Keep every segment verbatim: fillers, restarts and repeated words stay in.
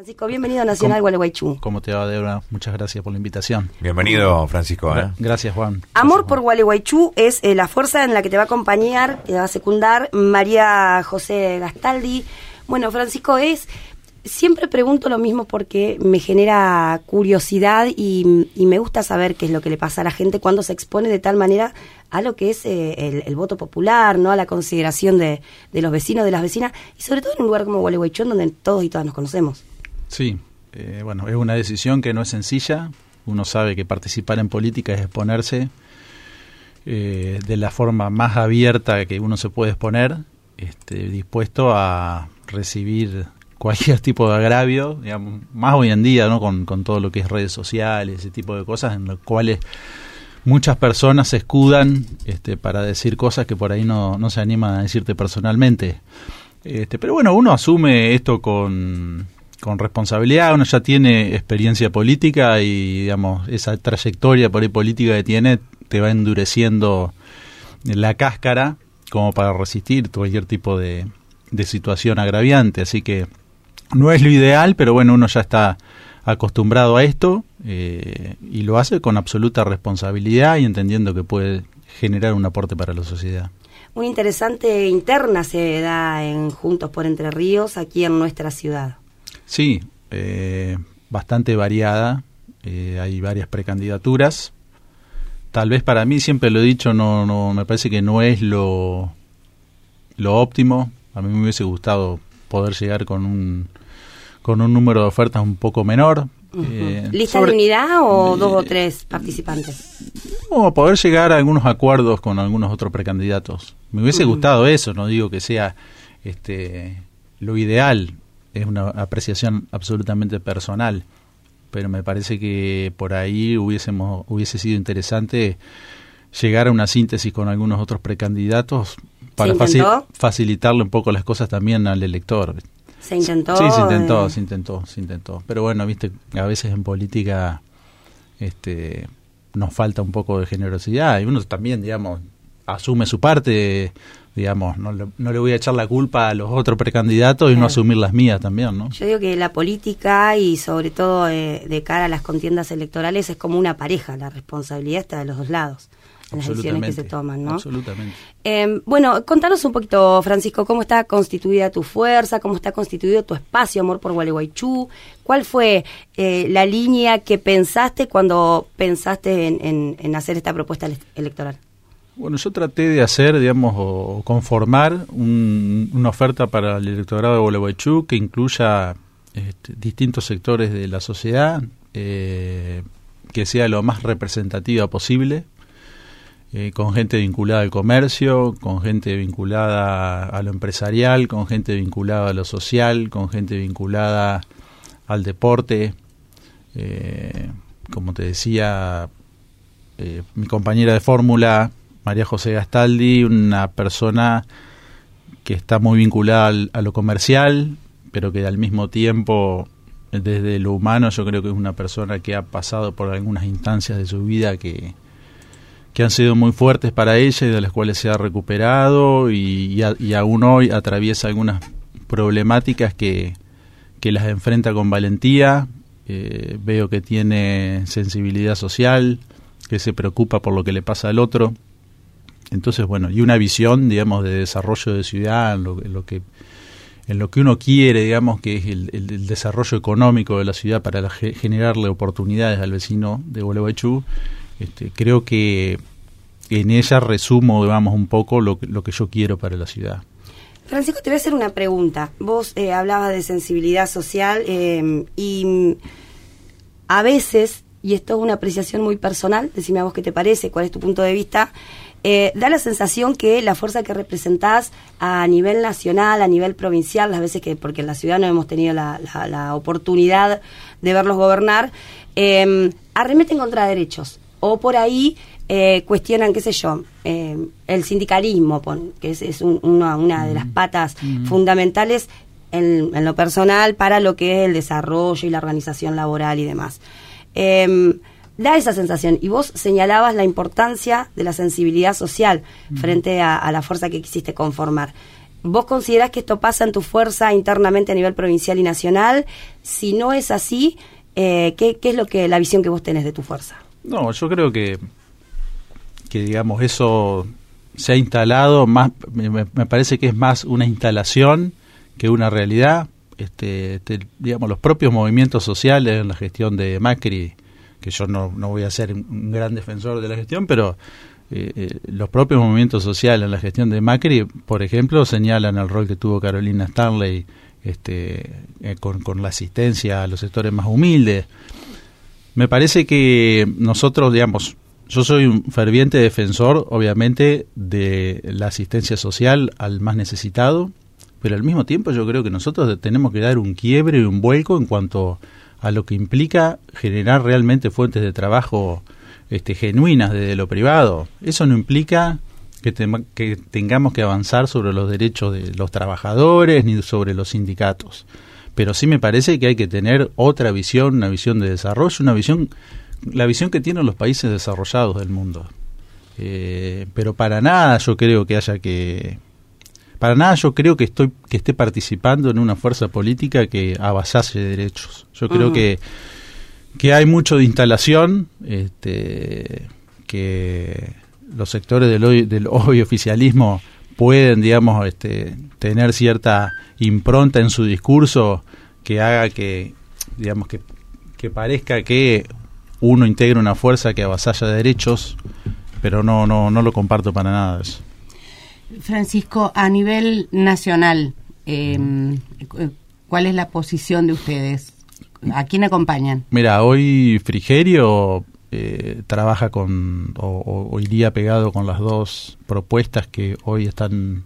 Francisco, bienvenido a Nacional Gualeguaychú. ¿Cómo te va, Débora? Muchas gracias por la invitación. Bienvenido, Francisco. ¿eh? Gracias, Juan. Amor Gracias, por Juan. Gualeguaychú es eh, la fuerza en la que te va a acompañar, te va a secundar María José Gastaldi. Bueno, Francisco, es siempre pregunto lo mismo porque me genera curiosidad y, y me gusta saber qué es lo que le pasa a la gente cuando se expone de tal manera a lo que es eh, el, el voto popular, ¿no? A la consideración de, de los vecinos, de las vecinas, y sobre todo en un lugar como Gualeguaychú, donde todos y todas nos conocemos. Sí, eh, bueno, es una decisión que no es sencilla. Uno sabe que participar en política es exponerse eh, de la forma más abierta que uno se puede exponer, este, dispuesto a recibir cualquier tipo de agravio, digamos, más hoy en día, ¿no? Con, con todo lo que es redes sociales, ese tipo de cosas en las cuales muchas personas se escudan este, para decir cosas que por ahí no, no se animan a decirte personalmente. Este, pero bueno, uno asume esto con, con responsabilidad, uno ya tiene experiencia política y, digamos, esa trayectoria por ahí política que tiene te va endureciendo la cáscara como para resistir cualquier tipo de, de situación agraviante, así que no es lo ideal, pero bueno, uno ya está acostumbrado a esto eh, y lo hace con absoluta responsabilidad y entendiendo que puede generar un aporte para la sociedad. Muy interesante interna se da en Juntos por Entre Ríos, aquí en nuestra ciudad. Sí, eh, bastante variada, eh, hay varias precandidaturas. Tal vez para mí, siempre lo he dicho, no, no me parece que no es lo, lo óptimo. A mí me hubiese gustado poder llegar con un con un número de ofertas un poco menor. Uh-huh. eh, ¿Lista sobre, de unidad o eh, dos o tres participantes? O poder llegar a algunos acuerdos con algunos otros precandidatos. Me hubiese uh-huh. gustado eso, no digo que sea este lo ideal, es una apreciación absolutamente personal, pero me parece que por ahí hubiésemos hubiese sido interesante llegar a una síntesis con algunos otros precandidatos para faci- facilitarle un poco las cosas también al elector. ¿Se intentó? Sí, se intentó, se intentó, se intentó. Pero bueno, viste, a veces en política este nos falta un poco de generosidad y uno también, digamos, asume su parte, digamos, no le, no le voy a echar la culpa a los otros precandidatos y claro. no asumir las mías también, ¿no? Yo digo que la política y sobre todo eh, de cara a las contiendas electorales es como una pareja, la responsabilidad está de los dos lados. En las decisiones que se toman, ¿no? Absolutamente. Eh, bueno, contanos un poquito, Francisco, cómo está constituida tu fuerza, cómo está constituido tu espacio Amor por Gualeguaychú, cuál fue eh, la línea que pensaste cuando pensaste en, en, en hacer esta propuesta electoral. Bueno, yo traté de hacer, digamos, o conformar un, una oferta para el electorado de Gualeguaychú que incluya este, distintos sectores de la sociedad, eh, que sea lo más representativa posible. Eh, con gente vinculada al comercio, con gente vinculada a lo empresarial, con gente vinculada a lo social, con gente vinculada al deporte. Eh, como te decía, eh, mi compañera de fórmula, María José Gastaldi, una persona que está muy vinculada al, a lo comercial, pero que al mismo tiempo, desde lo humano, yo creo que es una persona que ha pasado por algunas instancias de su vida que que han sido muy fuertes para ella y de las cuales se ha recuperado y, y, a, y aún hoy atraviesa algunas problemáticas que, que las enfrenta con valentía. Eh, veo que tiene sensibilidad social, que se preocupa por lo que le pasa al otro. Entonces, bueno, y una visión, digamos, de desarrollo de ciudad, en lo, en lo que en lo que uno quiere, digamos, que es el, el, el desarrollo económico de la ciudad para la, generarle oportunidades al vecino de Gualeguaychú. Este, creo que en ella resumo, digamos, un poco lo, lo que yo quiero para la ciudad. Francisco, te voy a hacer una pregunta. Vos eh, hablabas de sensibilidad social eh, y a veces, y esto es una apreciación muy personal, decime a vos qué te parece, cuál es tu punto de vista, eh, da la sensación que la fuerza que representás a nivel nacional, a nivel provincial, las veces que, porque en la ciudad no hemos tenido la, la, la oportunidad de verlos gobernar, eh, arremeten contra derechos. O por ahí eh, cuestionan, qué sé yo, eh, el sindicalismo, pon, que es, es un, una, una de las patas mm. fundamentales en, en lo personal para lo que es el desarrollo y la organización laboral y demás. Eh, da esa sensación. Y vos señalabas la importancia de la sensibilidad social mm. frente a, a la fuerza que quisiste conformar. ¿Vos considerás que esto pasa en tu fuerza internamente a nivel provincial y nacional? Si no es así, eh, ¿qué, qué es lo que la visión que vos tenés de tu fuerza? No, yo creo que, que digamos, eso se ha instalado, más me, me parece que es más una instalación que una realidad. Este, este, digamos, los propios movimientos sociales en la gestión de Macri, que yo no, no voy a ser un gran defensor de la gestión, pero eh, eh, los propios movimientos sociales en la gestión de Macri, por ejemplo, señalan el rol que tuvo Carolina Stanley este, eh, con, con la asistencia a los sectores más humildes. Me parece que nosotros, digamos, yo soy un ferviente defensor, obviamente, de la asistencia social al más necesitado, pero al mismo tiempo yo creo que nosotros tenemos que dar un quiebre y un vuelco en cuanto a lo que implica generar realmente fuentes de trabajo este, genuinas desde lo privado. Eso no implica que, te, que tengamos que avanzar sobre los derechos de los trabajadores ni sobre los sindicatos, pero sí me parece que hay que tener otra visión, una visión de desarrollo, una visión, la visión que tienen los países desarrollados del mundo. Eh, pero para nada yo creo que haya que... Para nada yo creo que estoy que esté participando en una fuerza política que avasalle derechos. Yo creo uh-huh. que que hay mucho de instalación, este, que los sectores del hoy, del hoy oficialismo pueden, digamos, este, tener cierta impronta en su discurso que haga que, digamos, que, que parezca que uno integra una fuerza que avasalla derechos, pero no no no lo comparto para nada eso. Francisco, a nivel nacional, eh, ¿cuál es la posición de ustedes? ¿A quién acompañan? Mira, hoy Frigerio eh, trabaja con, o, o iría pegado con las dos propuestas que hoy están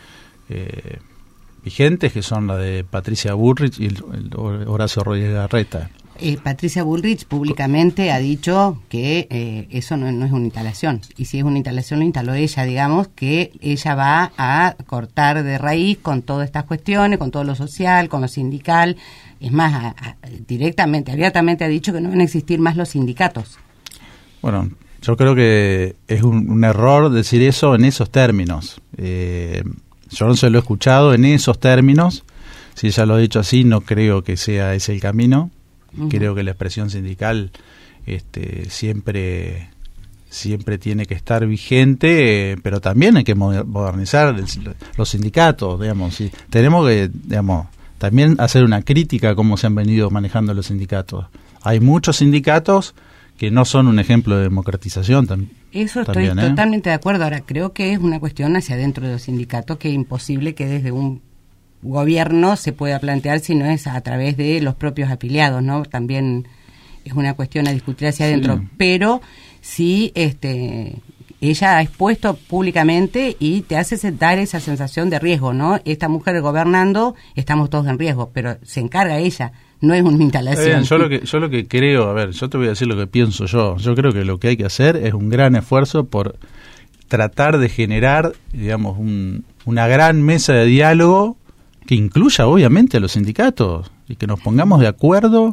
eh, vigentes, que son la de Patricia Bullrich y el, el Horacio Rodríguez Larreta. Eh, Patricia Bullrich públicamente ha dicho que eh, eso no, no es una instalación, y si es una instalación lo instaló ella, digamos, que ella va a cortar de raíz con todas estas cuestiones, con todo lo social, con lo sindical. Es más, a, a, directamente, abiertamente ha dicho que no van a existir más los sindicatos. Bueno, yo creo que es un, un error decir eso en esos términos. Eh, yo no se lo he escuchado en esos términos. Si ella lo ha dicho así, no creo que sea ese el camino. Uh-huh. Creo que la expresión sindical este, siempre siempre tiene que estar vigente, eh, pero también hay que modernizar el, los sindicatos, digamos. Sí. Tenemos que, digamos, también hacer una crítica a cómo se han venido manejando los sindicatos. Hay muchos sindicatos que no son un ejemplo de democratización. Tam- Eso estoy también, ¿eh? totalmente de acuerdo. Ahora, creo que es una cuestión hacia adentro de los sindicatos que es imposible que desde un gobierno se pueda plantear si no es a través de los propios afiliados, ¿no? También es una cuestión a discutir hacia adentro, sí. Pero sí, este, ella ha expuesto públicamente y te hace dar esa sensación de riesgo, ¿no? Esta mujer gobernando, estamos todos en riesgo, pero se encarga ella, no es una instalación. Eh, yo lo que yo lo que creo, a ver, yo te voy a decir lo que pienso yo. Yo creo que lo que hay que hacer es un gran esfuerzo por tratar de generar, digamos, un, una gran mesa de diálogo que incluya obviamente a los sindicatos y que nos pongamos de acuerdo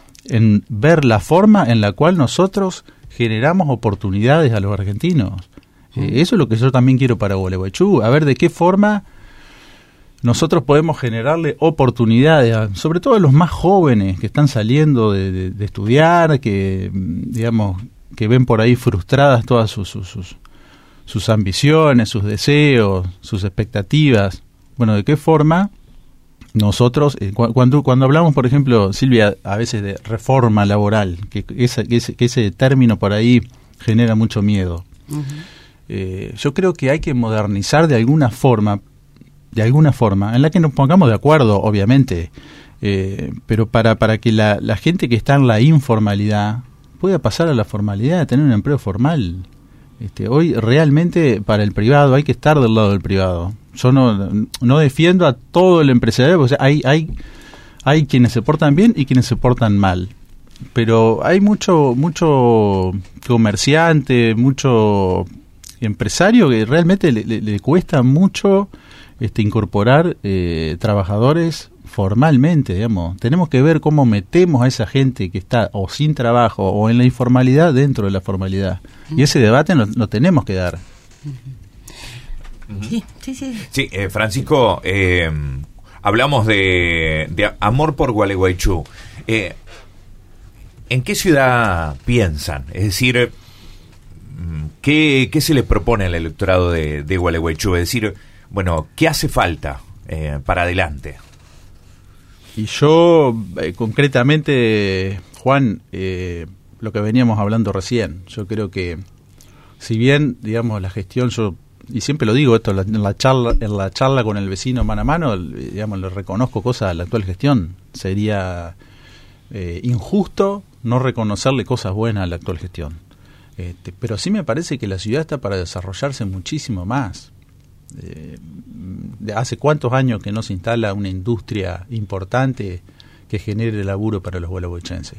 en ver la forma en la cual nosotros generamos oportunidades a los argentinos. Eh, eso es lo que yo también quiero para Gualeguaychú, a ver de qué forma nosotros podemos generarle oportunidades, a, sobre todo a los más jóvenes que están saliendo de, de, de estudiar, que digamos que ven por ahí frustradas todas sus, sus, sus, sus ambiciones, sus deseos, sus expectativas. Bueno, ¿de qué forma nosotros, eh, cu- cuando cuando hablamos, por ejemplo, Silvia, a veces de reforma laboral, que, esa, que, ese, que ese término por ahí genera mucho miedo? Uh-huh. Eh, yo creo que hay que modernizar de alguna forma, de alguna forma, en la que nos pongamos de acuerdo, obviamente, eh, pero para, para que la, la gente que está en la informalidad pueda pasar a la formalidad, a tener un empleo formal. Este, hoy realmente para el privado hay que estar del lado del privado. Yo no, no defiendo a todo el empresariado, porque hay, hay, hay quienes se portan bien y quienes se portan mal. Pero hay mucho, mucho comerciante, mucho empresario que realmente le, le, le cuesta mucho este, incorporar eh, trabajadores formalmente, digamos. Tenemos que ver cómo metemos a esa gente que está o sin trabajo o en la informalidad dentro de la formalidad. Y ese debate lo, lo tenemos que dar. Uh-huh. Sí, sí, sí. Sí, eh, Francisco, eh, hablamos de, de amor por Gualeguaychú. Eh, ¿En qué ciudad piensan? Es decir, ¿qué, qué se les propone al electorado de, de Gualeguaychú? Es decir, bueno, ¿qué hace falta eh, para adelante? Y yo, eh, concretamente, Juan, eh, lo que veníamos hablando recién, yo creo que, si bien, digamos, la gestión, yo, y siempre lo digo esto, en la, en la charla en la charla con el vecino mano a mano, digamos, le reconozco cosas a la actual gestión. Sería eh, injusto no reconocerle cosas buenas a la actual gestión. Este, pero sí me parece que la ciudad está para desarrollarse muchísimo más. Eh, ¿Hace cuántos años que no se instala una industria importante que genere laburo para los gualeguaychenses?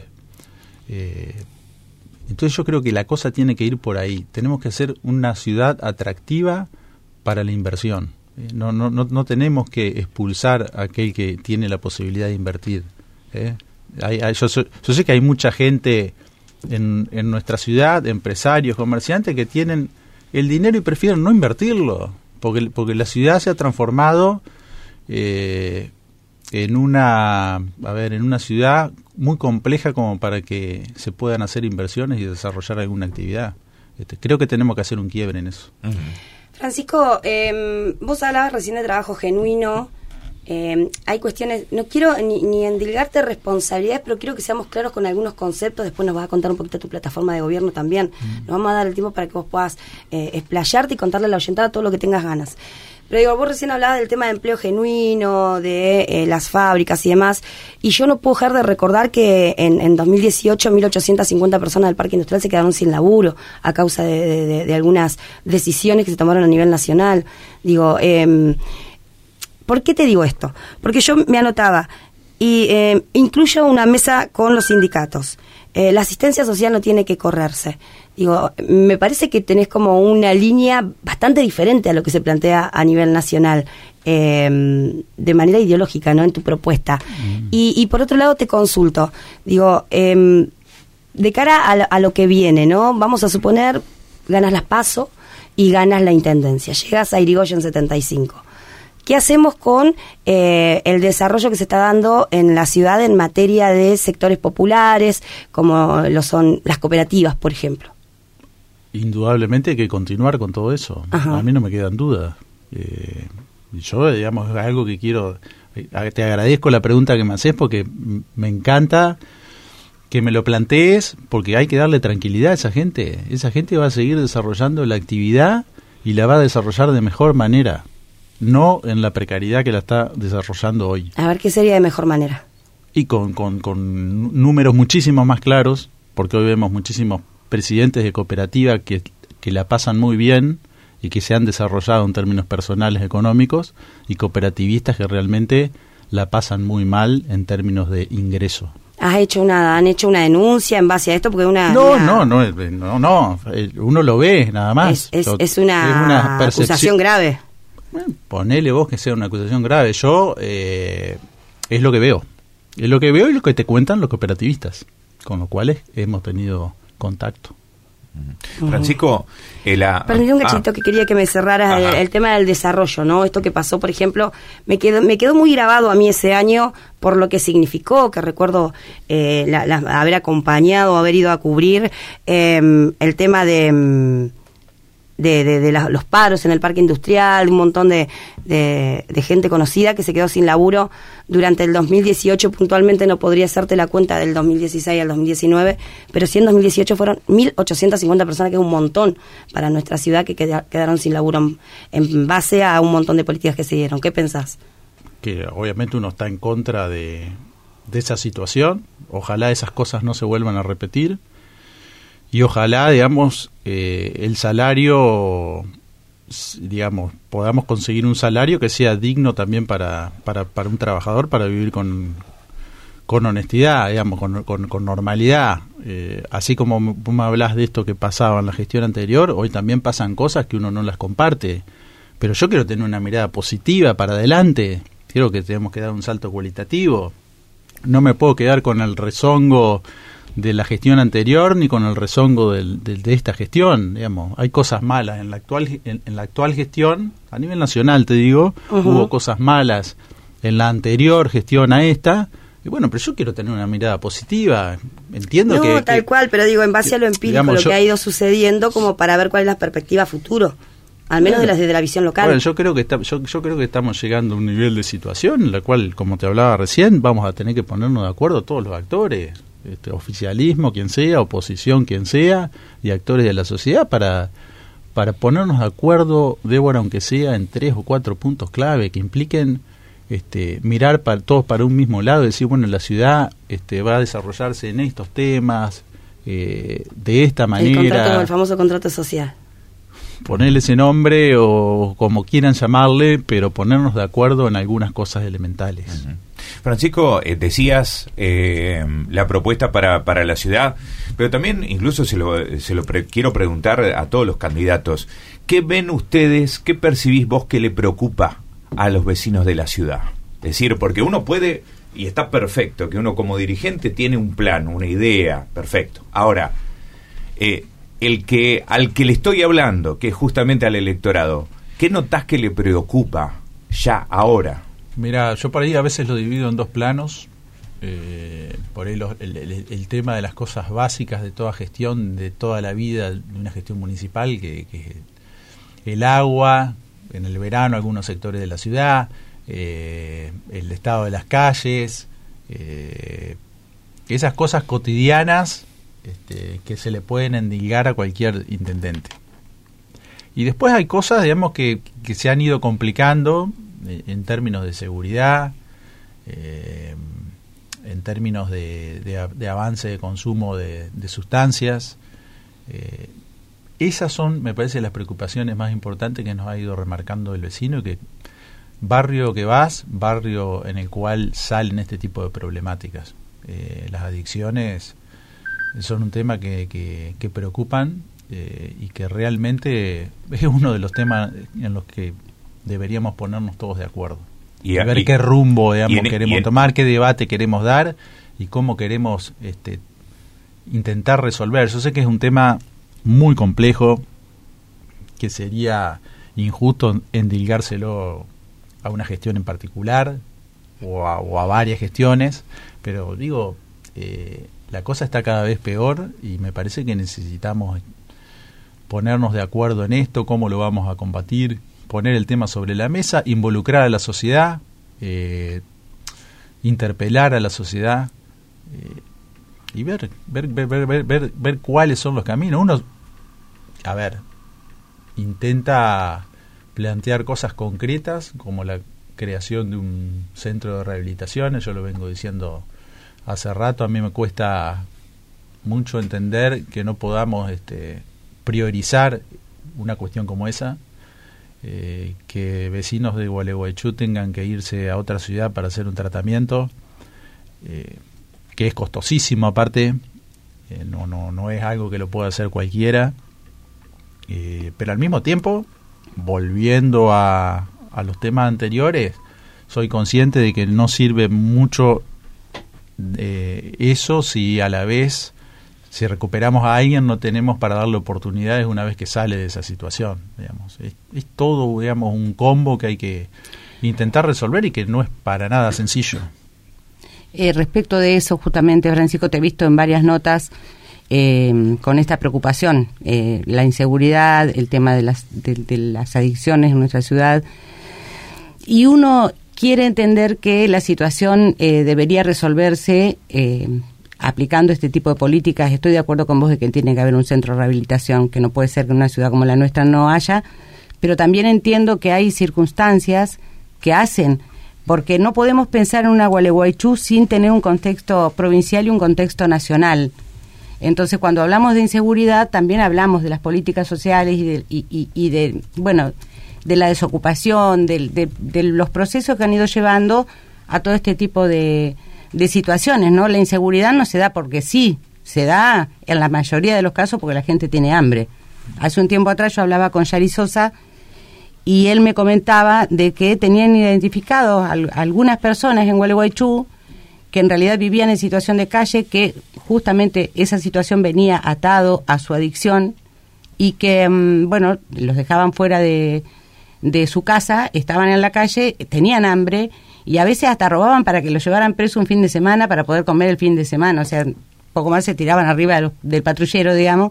Eh, entonces yo creo que la cosa tiene que ir por ahí. Tenemos que hacer una ciudad atractiva para la inversión. Eh, no, no, no, no tenemos que expulsar a aquel que tiene la posibilidad de invertir. ¿eh? Hay, hay, yo, yo sé que hay mucha gente en, en nuestra ciudad, empresarios, comerciantes, que tienen el dinero y prefieren no invertirlo. Porque, porque la ciudad se ha transformado eh, en una a ver en una ciudad muy compleja como para que se puedan hacer inversiones y desarrollar alguna actividad. Este, creo que tenemos que hacer un quiebre en eso. Uh-huh. Francisco, eh, vos hablabas recién de trabajo genuino. Eh, hay cuestiones, no quiero ni, ni endilgarte responsabilidades, pero quiero que seamos claros con algunos conceptos. Después nos vas a contar un poquito tu plataforma de gobierno también. Mm. Nos vamos a dar el tiempo para que vos puedas eh, explayarte y contarle a la oyentada todo lo que tengas ganas. Pero digo, vos recién hablabas del tema de empleo genuino, de eh, las fábricas y demás, y yo no puedo dejar de recordar que en, en dos mil dieciocho mil ochocientas cincuenta personas del parque industrial se quedaron sin laburo a causa de, de, de, de algunas decisiones que se tomaron a nivel nacional. Digo, eh, ¿por qué te digo esto? Porque yo me anotaba y eh, incluyo una mesa con los sindicatos. Eh, la asistencia social no tiene que correrse. Digo, me parece que tenés como una línea bastante diferente a lo que se plantea a nivel nacional, eh, de manera ideológica, ¿no? En tu propuesta. Mm. Y, y por otro lado te consulto, digo, eh, de cara a, a lo que viene, ¿no? Vamos a suponer, ganas las PASO y ganas la intendencia. Llegas a Irigoyen setenta y cinco. ¿Qué hacemos con eh, el desarrollo que se está dando en la ciudad en materia de sectores populares, como lo son las cooperativas, por ejemplo? Indudablemente hay que continuar con todo eso. Ajá. A mí no me quedan dudas. Eh, yo, digamos, es algo que quiero... Eh, te agradezco la pregunta que me haces porque me encanta que me lo plantees, porque hay que darle tranquilidad a esa gente. Esa gente va a seguir desarrollando la actividad y la va a desarrollar de mejor manera. No en la precariedad que la está desarrollando hoy. A ver, ¿qué sería de mejor manera? Y con, con, con números muchísimo más claros, porque hoy vemos muchísimos presidentes de cooperativas que, que la pasan muy bien y que se han desarrollado en términos personales económicos, y cooperativistas que realmente la pasan muy mal en términos de ingreso. ¿Has hecho una, han hecho una denuncia en base a esto? Porque una no, una, no, no, no, no, uno lo ve nada más. Es, es, es una, es una acusación grave. Bueno, ponele vos que sea una acusación grave. Yo, eh, es lo que veo. Es lo que veo y lo que te cuentan los cooperativistas, con los cuales hemos tenido contacto. Uh-huh. Francisco, el, uh, Perdón, un cachito ah, que quería que me cerraras el, el tema del desarrollo, ¿no? Esto que pasó, por ejemplo, me quedó, me quedó muy grabado a mí ese año por lo que significó, que recuerdo eh, la, la, haber acompañado, haber ido a cubrir eh, el tema de... de, de, de la, los paros en el parque industrial, un montón de, de, de gente conocida que se quedó sin laburo durante el dos mil dieciocho. Puntualmente no podría hacerte la cuenta del dos mil dieciséis al dos mil diecinueve, pero sí en dos mil dieciocho fueron mil ochocientas cincuenta personas, que es un montón para nuestra ciudad, que queda, quedaron sin laburo en, en base a un montón de políticas que se dieron. ¿Qué pensás? Que obviamente uno está en contra de, de esa situación. Ojalá esas cosas no se vuelvan a repetir. Y ojalá, digamos, eh, el salario, digamos, podamos conseguir un salario que sea digno también para, para, para un trabajador, para vivir con, con honestidad, digamos, con, con, con normalidad. Eh, así como vos me hablás de esto que pasaba en la gestión anterior, hoy también pasan cosas que uno no las comparte. Pero yo quiero tener una mirada positiva para adelante. Creo que tenemos que dar un salto cualitativo. No me puedo quedar con el rezongo de la gestión anterior ni con el rezongo del, del, de esta gestión, digamos. Hay cosas malas en la actual en, en la actual gestión, a nivel nacional te digo, uh-huh. hubo cosas malas en la anterior gestión a esta, y bueno, pero yo quiero tener una mirada positiva, entiendo no, que... No, tal que, cual, pero digo, en base a lo empírico, digamos, lo yo, que ha ido sucediendo, como para ver cuál es la perspectiva futuro, al menos bueno, de las desde la visión local. Bueno, yo creo que está, yo, yo creo que estamos llegando a un nivel de situación en la cual, como te hablaba recién, vamos a tener que ponernos de acuerdo todos los actores, este, oficialismo, quien sea, oposición, quien sea, y actores de la sociedad, para, para ponernos de acuerdo, Débora, aunque sea en tres o cuatro puntos clave que impliquen Este, mirar para, todos para un mismo lado y decir, bueno, la ciudad este, va a desarrollarse en estos temas, eh, de esta manera. El contrato, el famoso contrato social. Ponerle ese nombre o como quieran llamarle, pero ponernos de acuerdo en algunas cosas elementales. Uh-huh. Francisco, eh, decías eh, la propuesta para, para la ciudad, pero también incluso se lo, se lo pre- quiero preguntar a todos los candidatos. ¿Qué ven ustedes, qué percibís vos que le preocupa a los vecinos de la ciudad? Es decir, porque uno puede, y está perfecto, que uno como dirigente tiene un plan, una idea, perfecto. Ahora, eh, el que al que le estoy hablando, que es justamente al electorado, ¿qué notás que le preocupa ya ahora? Mira, yo por ahí a veces lo divido en dos planos. Eh, por ahí los, el, el, el tema de las cosas básicas de toda gestión, de toda la vida de una gestión municipal, que, que el agua, en el verano algunos sectores de la ciudad, eh, el estado de las calles, eh, esas cosas cotidianas este, que se le pueden endilgar a cualquier intendente. Y después hay cosas, digamos, que, que se han ido complicando eh, en términos de seguridad, eh, en términos de, de, de avance de consumo de, de sustancias. Eh, Esas son, me parece, las preocupaciones más importantes que nos ha ido remarcando el vecino, que barrio que vas, barrio en el cual salen este tipo de problemáticas. Eh, las adicciones son un tema que, que, que preocupan eh, y que realmente es uno de los temas en los que deberíamos ponernos todos de acuerdo. Y, y ver y, qué rumbo, digamos, en, queremos en, tomar, qué debate queremos dar y cómo queremos este, intentar resolver. Yo sé que es un tema muy complejo, que sería injusto endilgárselo a una gestión en particular o a, o a varias gestiones, pero digo, eh, la cosa está cada vez peor y me parece que necesitamos ponernos de acuerdo en esto, cómo lo vamos a combatir, poner el tema sobre la mesa, involucrar a la sociedad, eh, interpelar a la sociedad eh, y ver ver, ver, ver, ver, ver, ver cuáles son los caminos. Uno, a ver, intenta plantear cosas concretas como la creación de un centro de rehabilitación. Yo lo vengo diciendo hace rato. A mí me cuesta mucho entender que no podamos este, priorizar una cuestión como esa, eh, que vecinos de Gualeguaychú tengan que irse a otra ciudad para hacer un tratamiento eh, que es costosísimo aparte, eh, no, no, no es algo que lo pueda hacer cualquiera. Eh, pero al mismo tiempo, volviendo a, a los temas anteriores, soy consciente de que no sirve mucho eh, eso si a la vez, si recuperamos a alguien, no tenemos para darle oportunidades una vez que sale de esa situación, digamos. Es, es todo, digamos, un combo que hay que intentar resolver y que no es para nada sencillo. Eh, respecto de eso, justamente, Francisco, te he visto en varias notas Eh, con esta preocupación, eh, la inseguridad, el tema de las, de, de las adicciones en nuestra ciudad, y uno quiere entender que la situación eh, debería resolverse eh, aplicando este tipo de políticas. Estoy de acuerdo con vos de que tiene que haber un centro de rehabilitación, que no puede ser que en una ciudad como la nuestra no haya, pero también entiendo que hay circunstancias que hacen, porque no podemos pensar en una Gualeguaychú sin tener un contexto provincial y un contexto nacional. Entonces, cuando hablamos de inseguridad, también hablamos de las políticas sociales y de, y, y, y de bueno, de la desocupación, de, de, de los procesos que han ido llevando a todo este tipo de, de situaciones, ¿no? La inseguridad no se da porque sí, se da en la mayoría de los casos porque la gente tiene hambre. Hace un tiempo atrás yo hablaba con Yari Sosa y él me comentaba de que tenían identificados al, algunas personas en Gualeguaychú que en realidad vivían en situación de calle, que justamente esa situación venía atado a su adicción y que, bueno, los dejaban fuera de, de su casa, estaban en la calle, tenían hambre y a veces hasta robaban para que los llevaran preso un fin de semana para poder comer el fin de semana, o sea, poco más se tiraban arriba de los, del patrullero, digamos.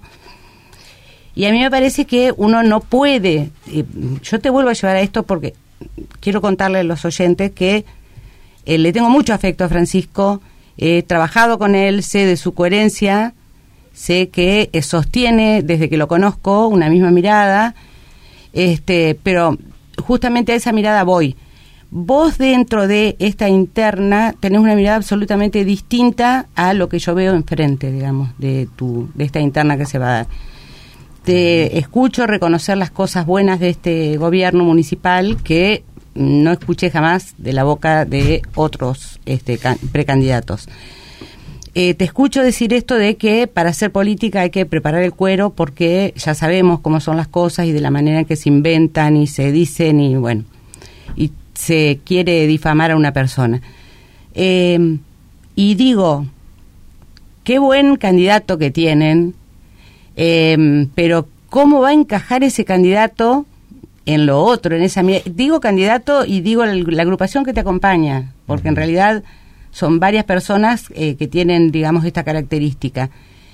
Y a mí me parece que uno no puede, eh, yo te vuelvo a llevar a esto porque quiero contarle a los oyentes que eh, le tengo mucho afecto a Francisco, he trabajado con él, sé de su coherencia, sé que eh, sostiene desde que lo conozco una misma mirada, este, pero justamente a esa mirada voy. Vos dentro de esta interna tenés una mirada absolutamente distinta a lo que yo veo enfrente, digamos, de tu, de esta interna que se va a dar. Te escucho reconocer las cosas buenas de este gobierno municipal que no escuché jamás de la boca de otros este, can, precandidatos. Eh, te escucho decir esto de que para hacer política hay que preparar el cuero porque ya sabemos cómo son las cosas y de la manera en que se inventan y se dicen y bueno, y se quiere difamar a una persona. Eh, y digo, qué buen candidato que tienen. Eh, pero ¿cómo va a encajar ese candidato en lo otro, en esa digo candidato y digo la, la agrupación que te acompaña, porque uh-huh. en realidad son varias personas eh, que tienen, digamos, esta característica.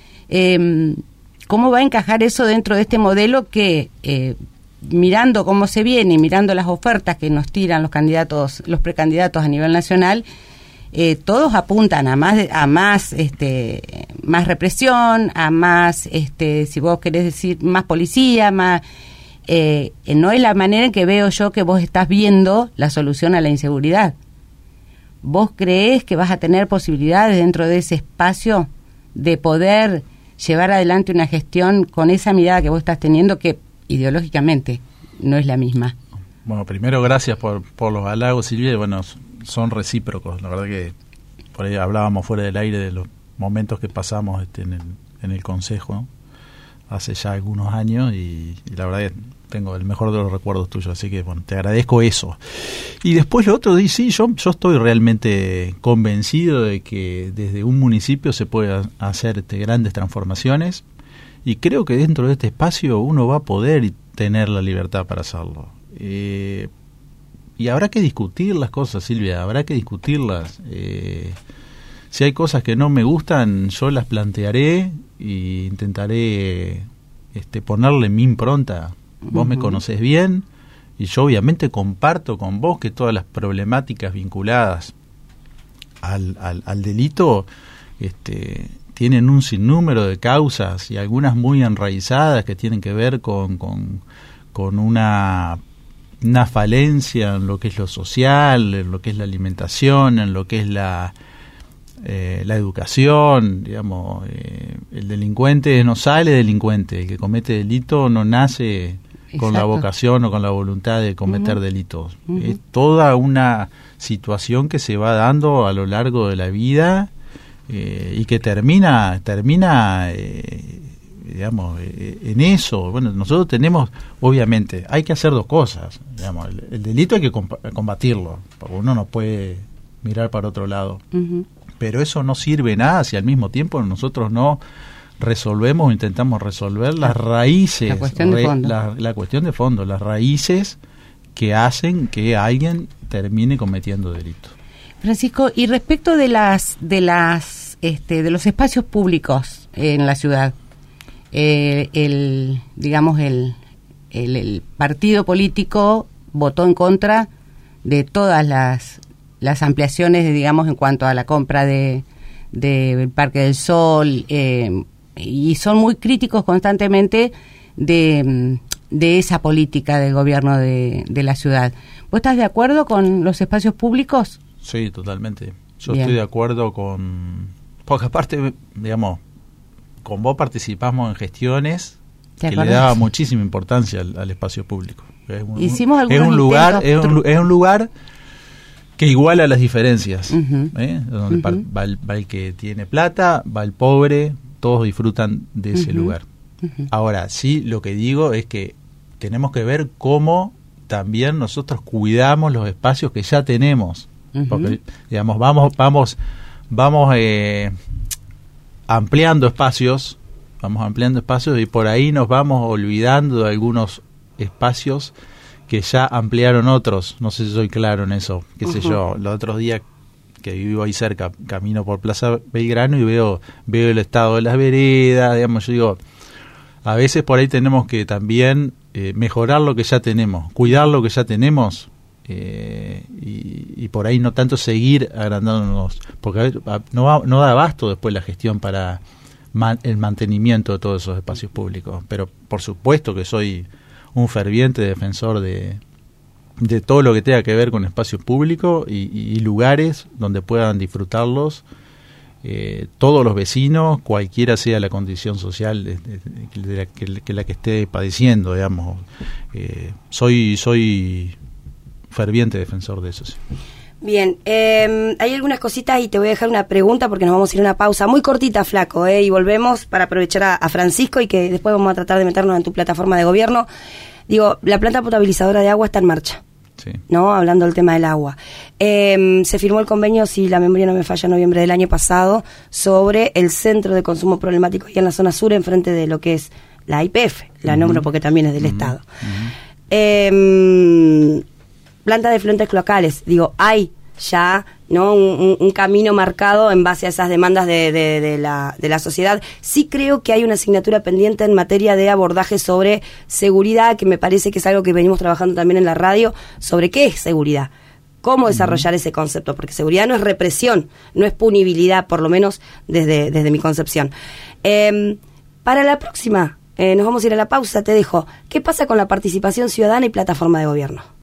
Eh, ¿Cómo va a encajar eso dentro de este modelo que, eh, mirando cómo se viene y mirando las ofertas que nos tiran los candidatos, los precandidatos a nivel nacional, Eh, todos apuntan a más a más este más represión, a más este si vos querés decir más policía, más eh, no es la manera en que veo yo que vos estás viendo la solución a la inseguridad. ¿Vos creés que vas a tener posibilidades dentro de ese espacio de poder llevar adelante una gestión con esa mirada que vos estás teniendo que ideológicamente no es la misma? Bueno, primero gracias por, por los halagos, Silvia, y bueno, son recíprocos. La verdad que por ahí hablábamos fuera del aire de los momentos que pasamos este, en, el, en el Consejo, ¿no? Hace ya algunos años y, y la verdad que tengo el mejor de los recuerdos tuyos, así que bueno, te agradezco eso. Y después lo otro, sí, yo, yo estoy realmente convencido de que desde un municipio se puede hacer este, grandes transformaciones y creo que dentro de este espacio uno va a poder tener la libertad para hacerlo. Eh, y habrá que discutir las cosas, Silvia, habrá que discutirlas. Eh, si hay cosas que no me gustan, yo las plantearé e intentaré este, ponerle mi impronta. Vos uh-huh. me conocés bien y yo obviamente comparto con vos que todas las problemáticas vinculadas al, al, al delito este, tienen un sinnúmero de causas y algunas muy enraizadas que tienen que ver con, con, con una... una falencia en lo que es lo social, en lo que es la alimentación, en lo que es la eh, la educación, digamos, eh, el delincuente no sale delincuente, el que comete delito no nace Exacto. con la vocación o con la voluntad de cometer uh-huh. delitos. Uh-huh. Es toda una situación que se va dando a lo largo de la vida eh, y que termina, termina eh, digamos, eh, en eso. Bueno, nosotros tenemos, obviamente, hay que hacer dos cosas, digamos, el, el delito hay que comp- combatirlo, porque uno no puede mirar para otro lado, uh-huh. pero eso no sirve nada si al mismo tiempo nosotros no resolvemos o intentamos resolver las raíces, la cuestión de fondo, la, la cuestión de fondo, las raíces que hacen que alguien termine cometiendo delitos. Francisco, y respecto de las de las este, de los espacios públicos en la ciudad, Eh, el digamos el, el el partido político votó en contra de todas las las ampliaciones de, digamos en cuanto a la compra de del Parque del Sol eh, y son muy críticos constantemente de de esa política del gobierno de, de la ciudad. ¿Vos estás de acuerdo con los espacios públicos? Sí, totalmente. Yo Bien. Estoy de acuerdo con, porque aparte, digamos, con vos participamos en gestiones que le daba muchísima importancia al, al espacio público. Es un, Hicimos algunos es un lugar, es intentos, un, es un lugar que iguala las diferencias. Uh-huh. ¿eh? Donde uh-huh. va, el, va el que tiene plata, va el pobre, todos disfrutan de ese uh-huh. lugar. Uh-huh. Ahora, sí, lo que digo es que tenemos que ver cómo también nosotros cuidamos los espacios que ya tenemos. Uh-huh. Porque, digamos, vamos, vamos, vamos... Eh, ampliando espacios, vamos ampliando espacios y por ahí nos vamos olvidando de algunos espacios que ya ampliaron otros. No sé si soy claro en eso, qué sé uh-huh. yo, los otros días que vivo ahí cerca, camino por Plaza Belgrano y veo veo el estado de las veredas, digamos, yo digo, a veces por ahí tenemos que también eh, mejorar lo que ya tenemos, cuidar lo que ya tenemos, eh, y, y por ahí no tanto seguir agrandándonos, porque a ver, no, va, no da abasto después la gestión para man, el mantenimiento de todos esos espacios públicos, pero por supuesto que soy un ferviente defensor de de todo lo que tenga que ver con espacio público y, y, y lugares donde puedan disfrutarlos eh, todos los vecinos, cualquiera sea la condición social de, de, de, la, que, que la que esté padeciendo, digamos. Eh, soy soy ferviente defensor de eso, sí. Bien, eh, hay algunas cositas y te voy a dejar una pregunta porque nos vamos a ir a una pausa muy cortita, Flaco, eh, y volvemos para aprovechar a, a Francisco y que después vamos a tratar de meternos en tu plataforma de gobierno. Digo, la planta potabilizadora de agua está en marcha, sí, ¿no? Hablando del tema del agua. Eh, se firmó el convenio, si la memoria no me falla, en noviembre del año pasado, sobre el centro de consumo problemático ahí en la zona sur, enfrente de lo que es la I P F, la uh-huh. nombro porque también es del uh-huh. Estado. Uh-huh. Eh, planta de efluentes cloacales, digo, hay ya no un, un camino marcado en base a esas demandas de, de, de, la, de la sociedad. Sí creo que hay una asignatura pendiente en materia de abordaje sobre seguridad, que me parece que es algo que venimos trabajando también en la radio, sobre qué es seguridad, cómo desarrollar ese concepto, porque seguridad no es represión, no es punibilidad, por lo menos desde, desde mi concepción. Eh, para la próxima, eh, nos vamos a ir a la pausa, te dejo. ¿Qué pasa con la participación ciudadana y plataforma de gobierno?